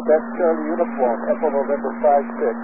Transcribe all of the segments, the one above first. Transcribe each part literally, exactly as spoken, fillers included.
Quebec Charlie Uniform, Echo November five six.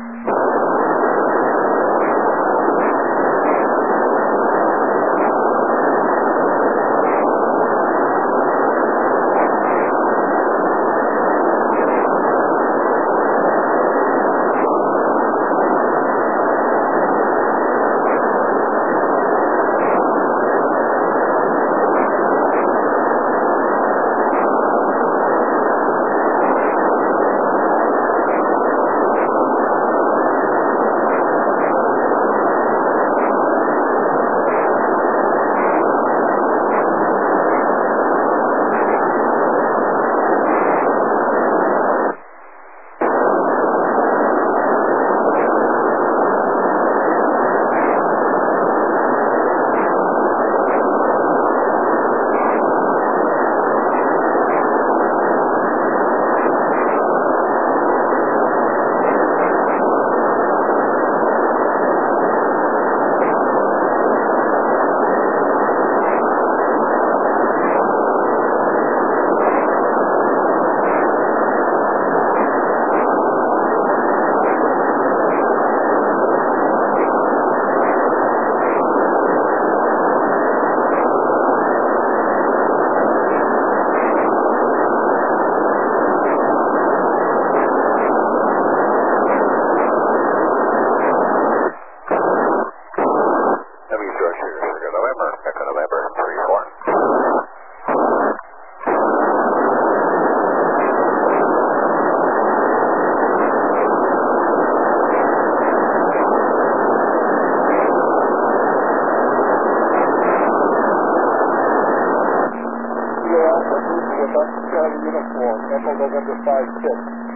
Uniform, Echo November five six.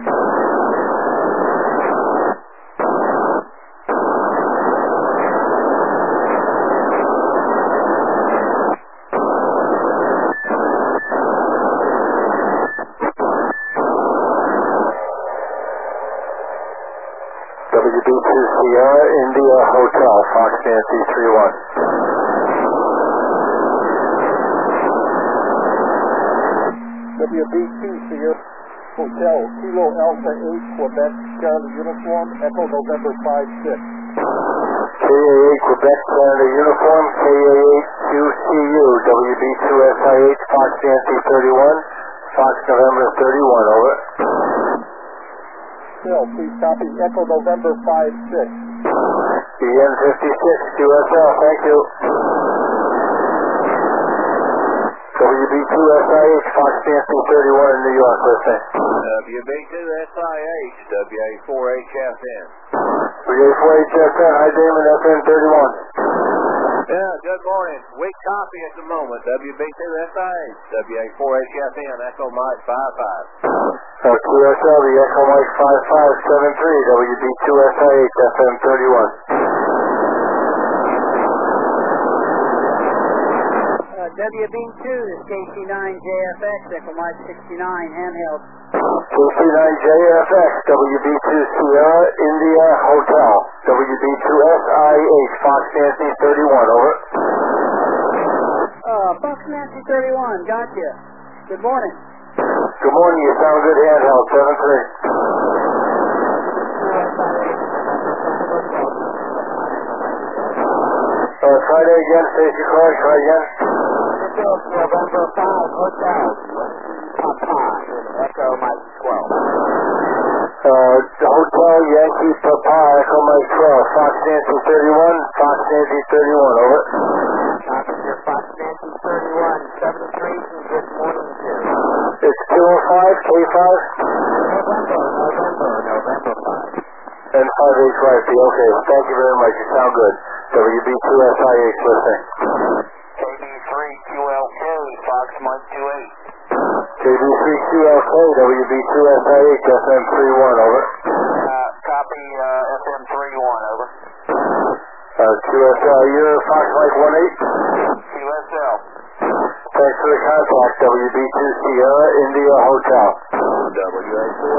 W B two Sierra India Hotel, Fox Nancy three one. W B two Sierra Hotel, Kilo Alpha eight, Quebec Charlie Uniform, Echo November five six. K A eight Quebec Canada Uniform, K A eight Q C U, W B two S I H, Fox Nancy thirty-one, Fox November thirty-one, over. Phil, please copy Echo November five six. E N fifty-six, Q S L, thank you. W B two S I H, Fox Nancy thirty-one in New York, listen. W B two S I H, W A four H F N. W A four H F N, hi Damon, F N thirty-one. Yeah, good morning. Weak copy at the moment. W B two S I H, W A four H F N, Echo Mike five five. Uh, Q S L, the Echo Mike five five seven three, W B two S I H, F M thirty-one. Uh, W B two is K C nine J F X, Echo Mike sixty-nine, handheld. K C nine J F X, W B two Sierra India Hotel, W B two S I H, Fox Nancy thirty-one, over. Uh, Fox Nancy thirty-one, gotcha. Good morning. Good morning, you sound good, handheld, seven three. Uh, Friday again, station call, try again. November five, Hotel, Papa, Echo Mike twelve. Uh, Hotel Yankee Papa, Echo Mike twelve, Fox Nancy thirty-one, Fox Nancy thirty-one, over. Copy your Fox Nancy thirty-one, seven three, good morning, sir. It's two oh five, K five? November, November, November five. And five H Y P, okay, thank you very much, you sound good. W B two S I H, listening. K B three Q L K, Fox Mike two eight. K B three Q L K, W B two S I H, F M thirty-one, over. Uh, copy uh, F M thirty-one, over. Uh, Q S L, you're Fox Mike one eight? Q S L. Thanks for the contact, W B two Sierra India Hotel. W A four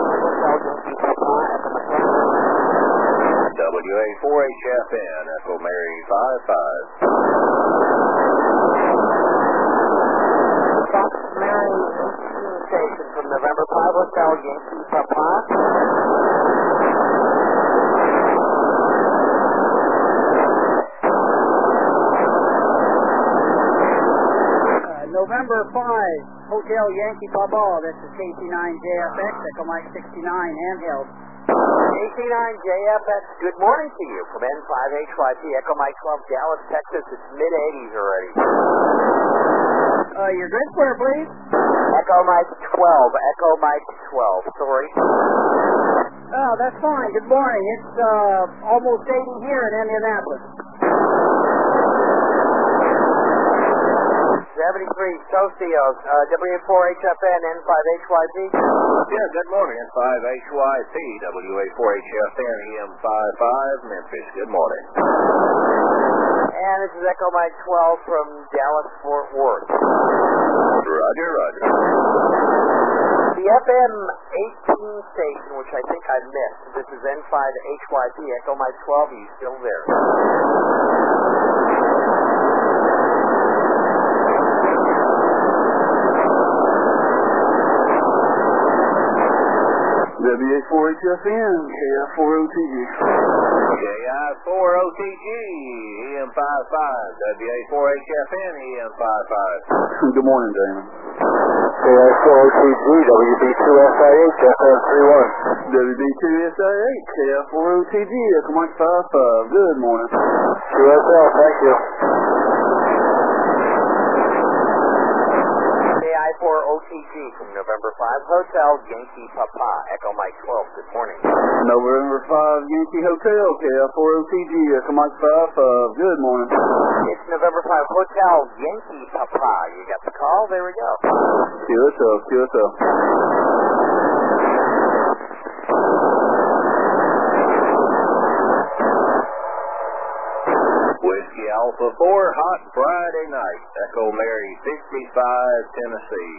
W A four H F N, Echo Mary five five. Fox Mary eighteen station from November five Hotel Yankee Papa. November five, Hotel Yankee Papa, this is K C nine J F X, Echo Mike sixty-nine, handheld. K C nine J F X, good morning to you from N five H Y P, Echo Mike twelve, Dallas, Texas. It's mid eighties already. Uh, your grid square, please. Echo Mike twelve, Echo Mike twelve, sorry. Oh, that's fine. Good morning. It's uh, almost eighty here in Indianapolis. seventy-three, Socios, uh, W A four H F N, N five H Y P. Yeah, good morning, N five H Y P, W A four H F N, E M fifty-five, Memphis. Good morning. And this is Echo Mike twelve from Dallas, Fort Worth. Roger, roger. The F M eighteen station, which I think I missed, this is N five H Y P, Echo Mike twelve, are you still there? W A four H F N, K I four O T G. K I four O T G, E M fifty-five, W A four H F N, E M fifty-five. Good morning, Damon. K I four O T G, W B two S I H, F M thirty-one. W B two S I H, K I four O T G, Echo Mike fifty-five. Good morning. Q S L, thank you. K I four O T G from November five Hotel Yankee Papa, Echo Mike twelve, good morning. November five Yankee Hotel, K I four O T G, Echo Mike fifty-five. Good morning. It's November five Hotel Yankee Papa. You got the call? There we go. Q S L, Q S L. Whiskey Alpha four, hot Friday night. Echo Mary fifty-five, Tennessee.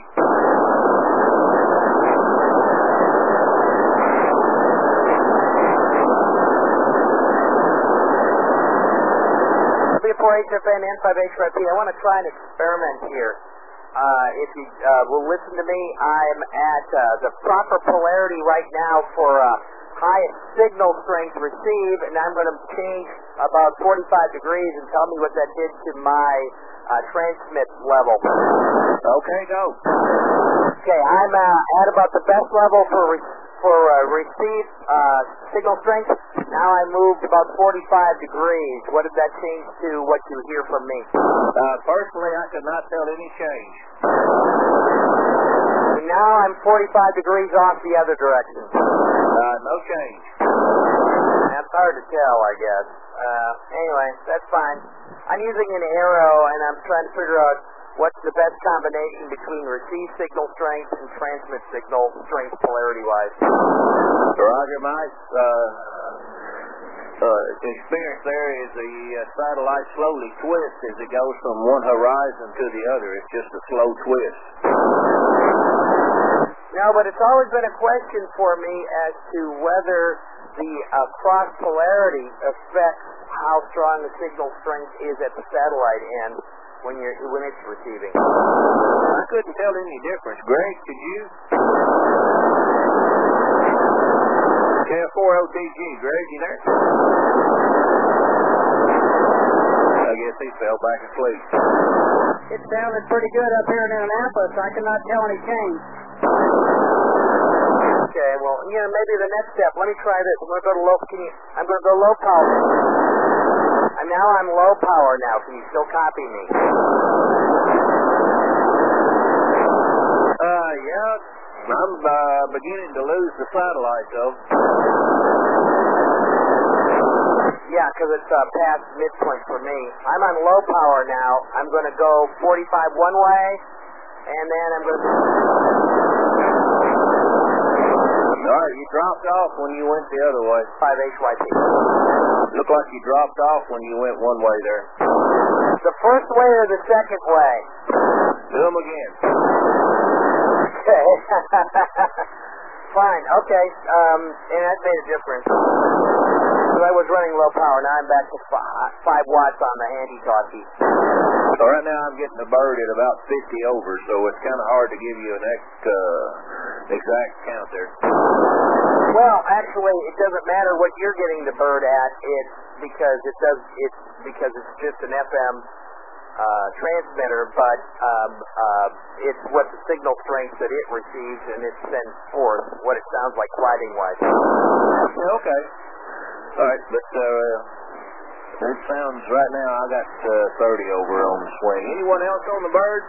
W four H F N, N five H Y P, I want to try an experiment here. Uh, if you uh, will listen to me, I'm at uh, the proper polarity right now for uh, highest signal strength receive, and I'm going to change about forty-five degrees and tell me what that did to my uh, transmit level. Okay, go. Okay, I'm uh, at about the best level for re- for uh, receive uh, signal strength. Now I moved about forty-five degrees. What did that change to what you hear from me? Uh, personally, I could not tell any change. And now I'm forty-five degrees off the other direction. Uh, no change. That's hard to tell, I guess. Uh, anyway, that's fine. I'm using an arrow, and I'm trying to figure out what's the best combination between receive signal strength and transmit signal strength polarity-wise. Roger, Mike. Uh, uh, experience there is the uh, satellite slowly twists as it goes from one horizon to the other. It's just a slow twist. No, but it's always been a question for me as to whether the uh, cross polarity affects how strong the signal strength is at the satellite end when you're when it's receiving. I couldn't tell any difference. Greg, could you? K F four O T G, Greg, you there? I guess he fell back asleep. It sounded pretty good up here in Indianapolis. I cannot tell any change. Okay, well, you know, maybe the next step. Let me try this. I'm going to go to low. Can you? I'm going to go low power. And now I'm low power now. Can you still copy me? Uh, yeah, I'm uh, beginning to lose the satellite, though. Yeah, because it's uh, past midpoint for me. I'm on low power now. I'm going to go forty-five one way, and then I'm going to... All right, you dropped off when you went the other way. five H Y P. Looked like you dropped off when you went one way there. The first way or the second way? Do them again. Okay. Fine, okay. Um, and that made a difference. Because I was running low power, now I'm back to five, five watts on the handy-talkie. So right now I'm getting the bird at about fifty over, so it's kind of hard to give you an ex- uh, exact count there. Well, actually, it doesn't matter what you're getting the bird at. It's because it does. It's because it's just an F M uh, transmitter, but um, uh, it's what the signal strength that it receives and it sends forth. What it sounds like flagging-wise. Okay. All right, but uh, it sounds right now I got uh, thirty over on the swing. Anyone else on the bird?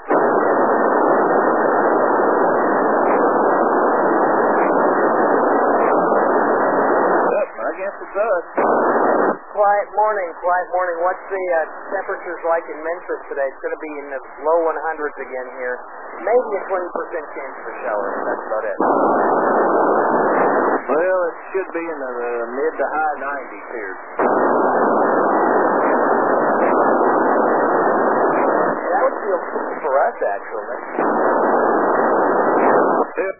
I guess it's us. Quiet morning, quiet morning. What's the uh, temperatures like in Memphis today? It's going to be in the low one hundreds again here. Maybe a twenty percent chance for showers. That's about it. Well, it should be in the uh, mid to high nineties here. That would feel good for us, actually.